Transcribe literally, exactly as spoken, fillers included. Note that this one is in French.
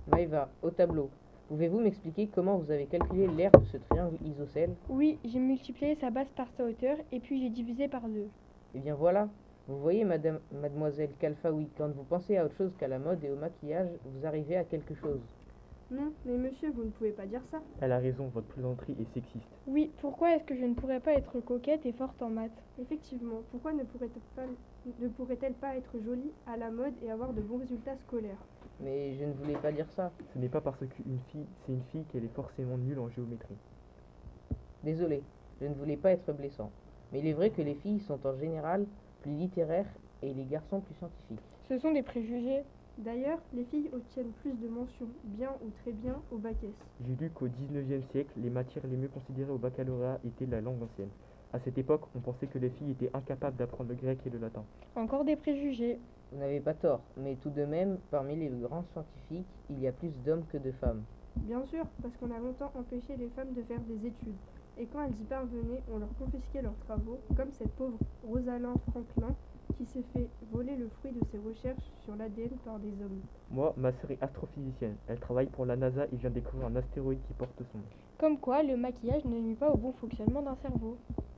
Maëva, au tableau. Pouvez-vous m'expliquer comment vous avez calculé l'aire de ce triangle isocèle? Oui, j'ai multiplié sa base par sa hauteur et puis j'ai divisé par deux. Eh bien voilà. Vous voyez, madame, mademoiselle Kalfaoui, quand vous pensez à autre chose qu'à la mode et au maquillage, vous arrivez à quelque chose. Non, mais monsieur, vous ne pouvez pas dire ça. Elle a raison, votre plaisanterie est sexiste. Oui, pourquoi est-ce que je ne pourrais pas être coquette et forte en maths? Effectivement, pourquoi ne pourrait-elle pas, ne pourrait-elle pas être jolie, à la mode et avoir de bons résultats scolaires? Mais je ne voulais pas dire ça. Ce n'est pas parce qu'une fille, c'est une fille qu'elle est forcément nulle en géométrie. Désolé, je ne voulais pas être blessant. Mais il est vrai que les filles sont en général plus littéraires et les garçons plus scientifiques. Ce sont des préjugés. D'ailleurs, les filles obtiennent plus de mentions bien ou très bien au bac S. J'ai lu qu'au dix-neuvième siècle, les matières les mieux considérées au baccalauréat étaient la langue ancienne. À cette époque, on pensait que les filles étaient incapables d'apprendre le grec et le latin. Encore des préjugés. Vous n'avez pas tort, mais tout de même, parmi les grands scientifiques, il y a plus d'hommes que de femmes. Bien sûr, parce qu'on a longtemps empêché les femmes de faire des études. Et quand elles y parvenaient, on leur confisquait leurs travaux, comme cette pauvre Rosalind Franklin qui s'est fait voler le fruit de ses recherches sur l'A D N par des hommes. Moi, ma sœur est astrophysicienne. Elle travaille pour la NASA et vient découvrir un astéroïde qui porte son nom. Comme quoi, le maquillage ne nuit pas au bon fonctionnement d'un cerveau.